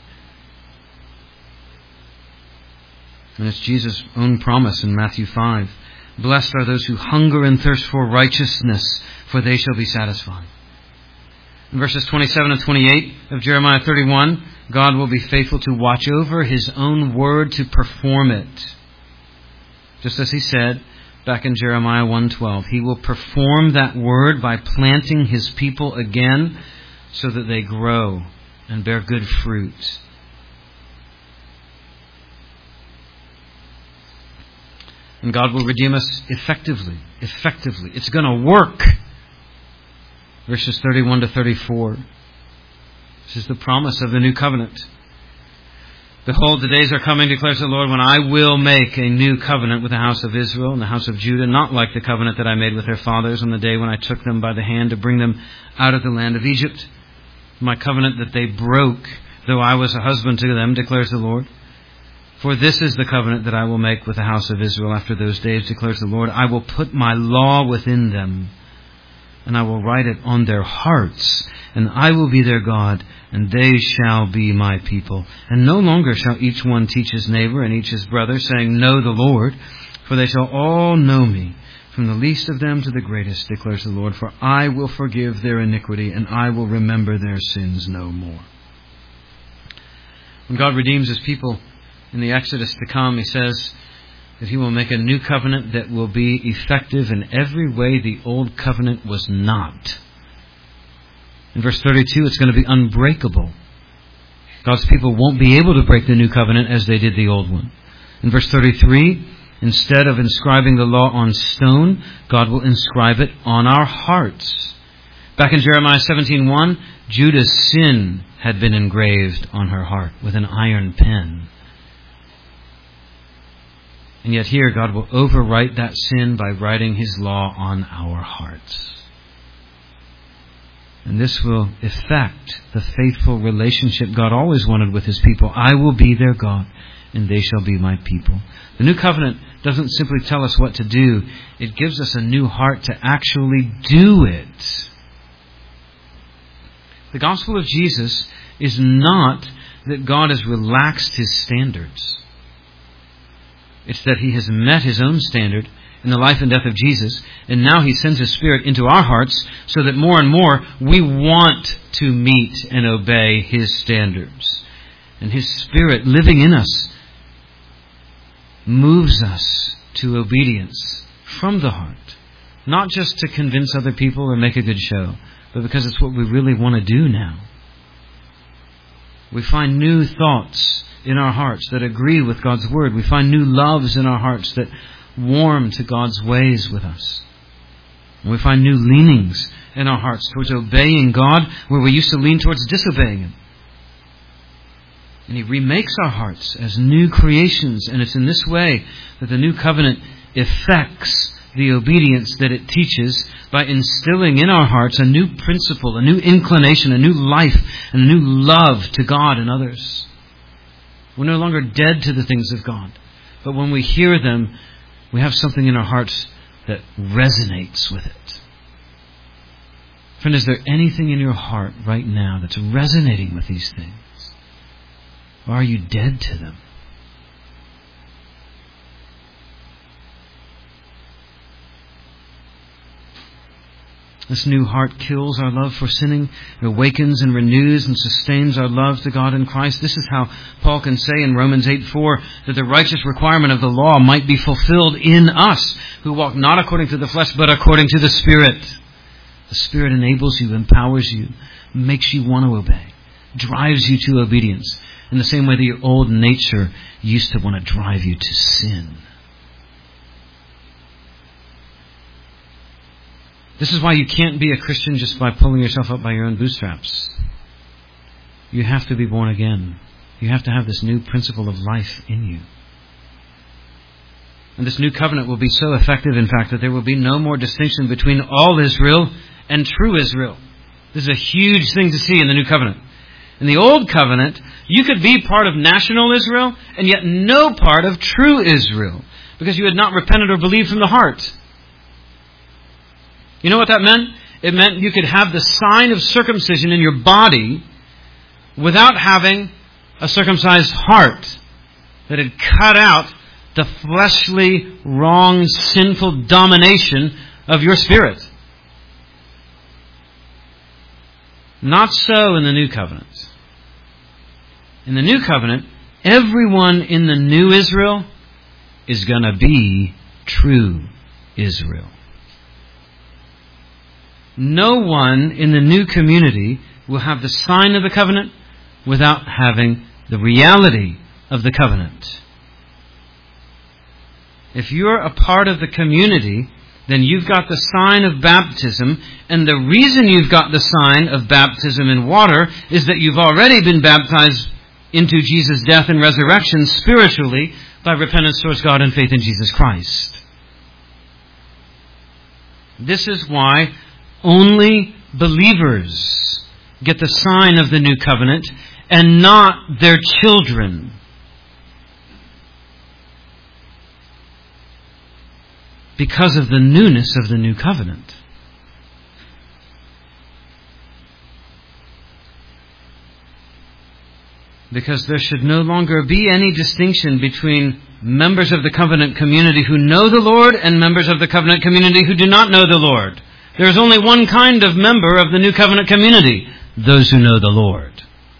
And it's Jesus' own promise in Matthew 5. Blessed are those who hunger and thirst for righteousness, for they shall be satisfied. In verses 27 and 28 of Jeremiah 31, God will be faithful to watch over His own word to perform it. Just as He said back in Jeremiah 1:12, He will perform that word by planting His people again so that they grow and bear good fruit. And God will redeem us effectively. It's going to work. Verses 31 to 34. This is the promise of the new covenant. Behold, the days are coming, declares the Lord, when I will make a new covenant with the house of Israel and the house of Judah, not like the covenant that I made with their fathers on the day when I took them by the hand to bring them out of the land of Egypt. My covenant that they broke, though I was a husband to them, declares the Lord. For this is the covenant that I will make with the house of Israel after those days, declares the Lord. I will put my law within them, and I will write it on their hearts, and I will be their God, and they shall be my people. And no longer shall each one teach his neighbor and each his brother, saying, Know the Lord, for they shall all know me, from the least of them to the greatest, declares the Lord. For I will forgive their iniquity, and I will remember their sins no more. When God redeems His people in the Exodus to come, He says that He will make a new covenant that will be effective in every way the old covenant was not. In verse 32, it's going to be unbreakable. God's people won't be able to break the new covenant as they did the old one. In verse 33, instead of inscribing the law on stone, God will inscribe it on our hearts. Back in Jeremiah 17:1, Judah's sin had been engraved on her heart with an iron pen. And yet here God will overwrite that sin by writing His law on our hearts. And this will effect the faithful relationship God always wanted with His people. I will be their God, and they shall be my people. The new covenant doesn't simply tell us what to do. It gives us a new heart to actually do it. The gospel of Jesus is not that God has relaxed His standards. It's that He has met His own standard in the life and death of Jesus, and now He sends His Spirit into our hearts so that more and more we want to meet and obey His standards. And His Spirit living in us moves us to obedience from the heart, not just to convince other people or make a good show, but because it's what we really want to do now. We find new thoughts in our hearts that agree with God's Word. We find new loves in our hearts that warm to God's ways with us. And we find new leanings in our hearts towards obeying God where we used to lean towards disobeying Him. And He remakes our hearts as new creations. And it's in this way that the new covenant effects the obedience that it teaches by instilling in our hearts a new principle, a new inclination, a new life, and a new love to God and others. We're no longer dead to the things of God. But when we hear them, we have something in our hearts that resonates with it. Friend, is there anything in your heart right now that's resonating with these things? Or are you dead to them? This new heart kills our love for sinning, it awakens and renews and sustains our love to God in Christ. This is how Paul can say in Romans 8:4 that the righteous requirement of the law might be fulfilled in us, who walk not according to the flesh, but according to the Spirit. The Spirit enables you, empowers you, makes you want to obey, drives you to obedience, in the same way that your old nature used to want to drive you to sin. This is why you can't be a Christian just by pulling yourself up by your own bootstraps. You have to be born again. You have to have this new principle of life in you. And this new covenant will be so effective, in fact, that there will be no more distinction between all Israel and true Israel. This is a huge thing to see in the new covenant. In the old covenant, you could be part of national Israel and yet no part of true Israel, because you had not repented or believed from the heart. You know what that meant? It meant you could have the sign of circumcision in your body without having a circumcised heart that had cut out the fleshly, wrong, sinful domination of your spirit. Not so in the new covenant. In the new covenant, everyone in the new Israel is going to be true Israel. No one in the new community will have the sign of the covenant without having the reality of the covenant. If you're a part of the community, then you've got the sign of baptism, and the reason you've got the sign of baptism in water is that you've already been baptized into Jesus' death and resurrection spiritually by repentance towards God and faith in Jesus Christ. This is why only believers get the sign of the new covenant and not their children. Because of the newness of the new covenant. Because there should no longer be any distinction between members of the covenant community who know the Lord and members of the covenant community who do not know the Lord. There is only one kind of member of the new covenant community, those who know the Lord.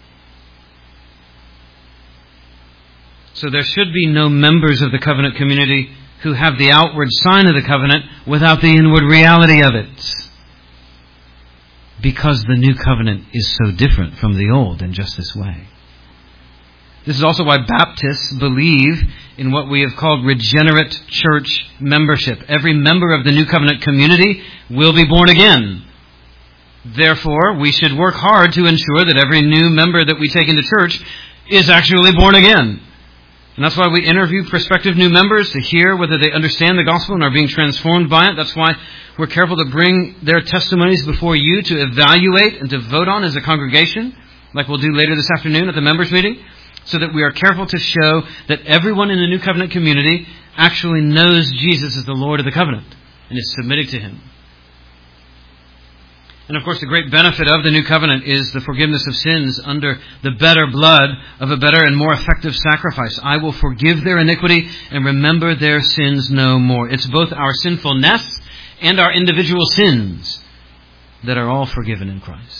So there should be no members of the covenant community who have the outward sign of the covenant without the inward reality of it. Because the new covenant is so different from the old in just this way. This is also why Baptists believe in what we have called regenerate church membership. Every member of the New Covenant community will be born again. Therefore, we should work hard to ensure that every new member that we take into church is actually born again. And that's why we interview prospective new members to hear whether they understand the gospel and are being transformed by it. That's why we're careful to bring their testimonies before you to evaluate and to vote on as a congregation, like we'll do later this afternoon at the members' meeting. So that we are careful to show that everyone in the New Covenant community actually knows Jesus as the Lord of the covenant and is submitting to Him. And of course, the great benefit of the New Covenant is the forgiveness of sins under the better blood of a better and more effective sacrifice. I will forgive their iniquity and remember their sins no more. It's both our sinfulness and our individual sins that are all forgiven in Christ.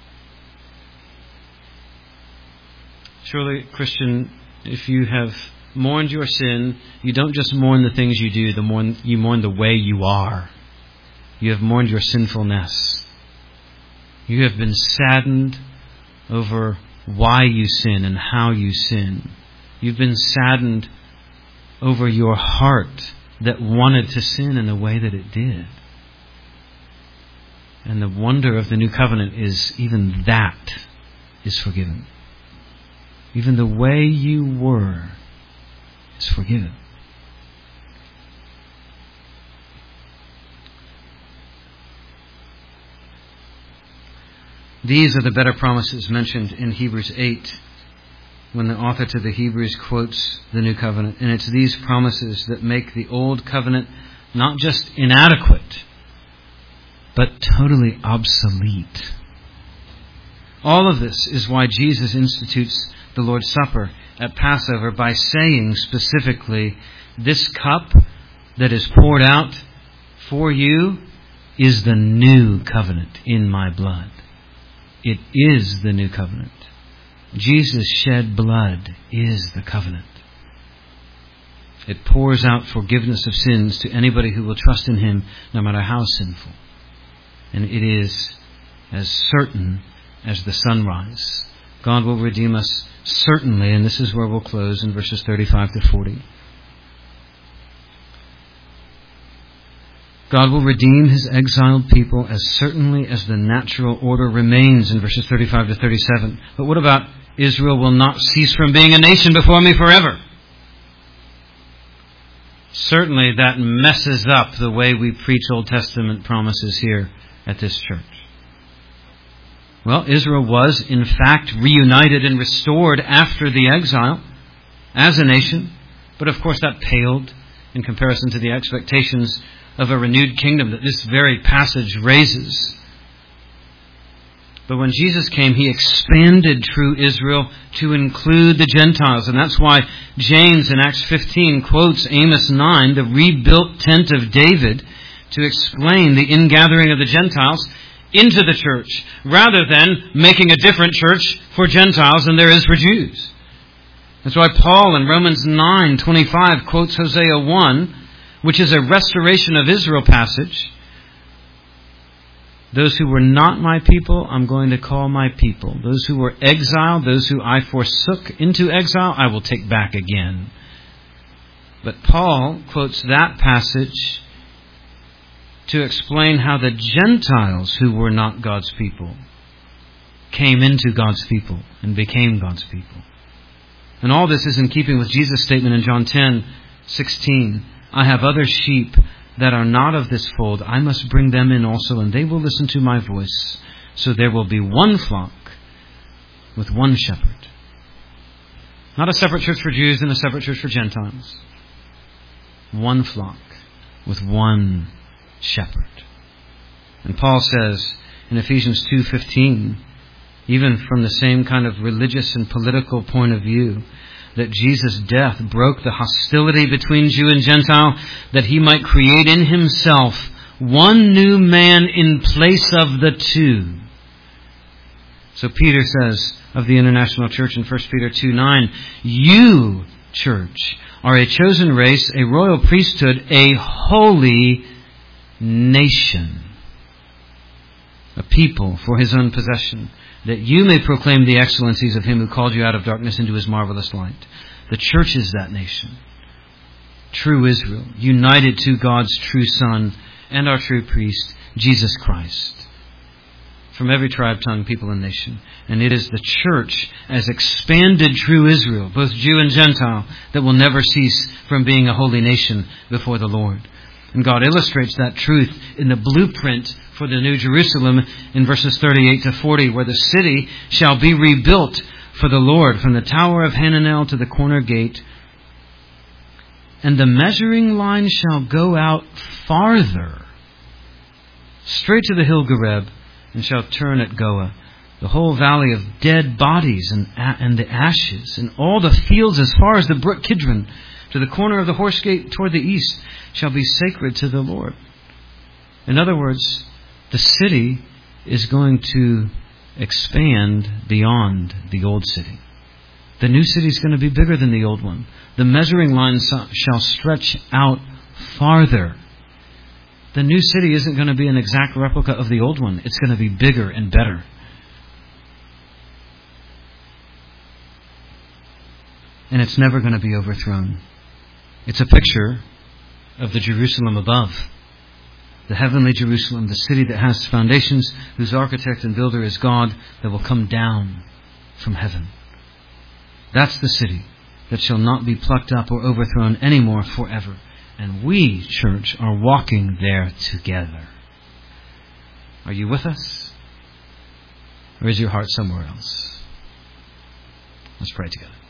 Surely, Christian, if you have mourned your sin, you don't just mourn the things you do, you mourn the way you are. You have mourned your sinfulness. You have been saddened over why you sin and how you sin. You've been saddened over your heart that wanted to sin in the way that it did. And the wonder of the new covenant is even that is forgiven. Even the way you were is forgiven. These are the better promises mentioned in Hebrews 8 when the author to the Hebrews quotes the new covenant. And it's these promises that make the old covenant not just inadequate, but totally obsolete. All of this is why Jesus institutes the Lord's Supper at Passover by saying specifically, this cup that is poured out for you is the new covenant in my blood. It is the new covenant. Jesus' shed blood is the covenant. It pours out forgiveness of sins to anybody who will trust in Him, no matter how sinful. And it is as certain as the sunrise. God will redeem us certainly, and this is where we'll close in verses 35 to 40. God will redeem His exiled people as certainly as the natural order remains in verses 35 to 37. But what about Israel will not cease from being a nation before me forever? Certainly that messes up the way we preach Old Testament promises here at this church. Well, Israel was in fact reunited and restored after the exile as a nation. But of course that paled in comparison to the expectations of a renewed kingdom that this very passage raises. But when Jesus came, He expanded true Israel to include the Gentiles. And that's why James in Acts 15 quotes Amos 9, the rebuilt tent of David, to explain the ingathering of the Gentiles into the church, rather than making a different church for Gentiles than there is for Jews. That's why Paul in Romans 9:25 quotes Hosea 1, which is a restoration of Israel passage. Those who were not my people, I'm going to call my people. Those who were exiled, those who I forsook into exile, I will take back again. But Paul quotes that passage to explain how the Gentiles who were not God's people came into God's people and became God's people. And all this is in keeping with Jesus' statement in John 10:16. I have other sheep that are not of this fold. I must bring them in also, and they will listen to my voice. So there will be one flock with one shepherd. Not a separate church for Jews and a separate church for Gentiles. One flock with one shepherd. And Paul says in Ephesians 2:15, even from the same kind of religious and political point of view, that Jesus' death broke the hostility between Jew and Gentile, that He might create in Himself one new man in place of the two. So Peter says of the International Church in 1 Peter 2:9, you, church, are a chosen race, a royal priesthood, a holy nation, a people for His own possession, that you may proclaim the excellencies of Him who called you out of darkness into His marvelous light. The church is that nation. True Israel, united to God's true Son and our true priest, Jesus Christ. From every tribe, tongue, people, and nation. And it is the church as expanded true Israel, both Jew and Gentile, that will never cease from being a holy nation before the Lord. And God illustrates that truth in the blueprint for the New Jerusalem in verses 38 to 40, where the city shall be rebuilt for the Lord from the tower of Hananel to the corner gate. And the measuring line shall go out farther, straight to the hill Gareb, and shall turn at Goah. The whole valley of dead bodies and the ashes, and all the fields as far as the brook Kidron, to the corner of the horse gate toward the east, shall be sacred to the Lord. In other words, the city is going to expand beyond the old city. The new city is going to be bigger than the old one. The measuring line shall stretch out farther. The new city isn't going to be an exact replica of the old one. It's going to be bigger and better. And it's never going to be overthrown. It's a picture of the Jerusalem above. The heavenly Jerusalem, the city that has foundations, whose architect and builder is God, that will come down from heaven. That's the city that shall not be plucked up or overthrown anymore forever. And we, church, are walking there together. Are you with us? Or is your heart somewhere else? Let's pray together.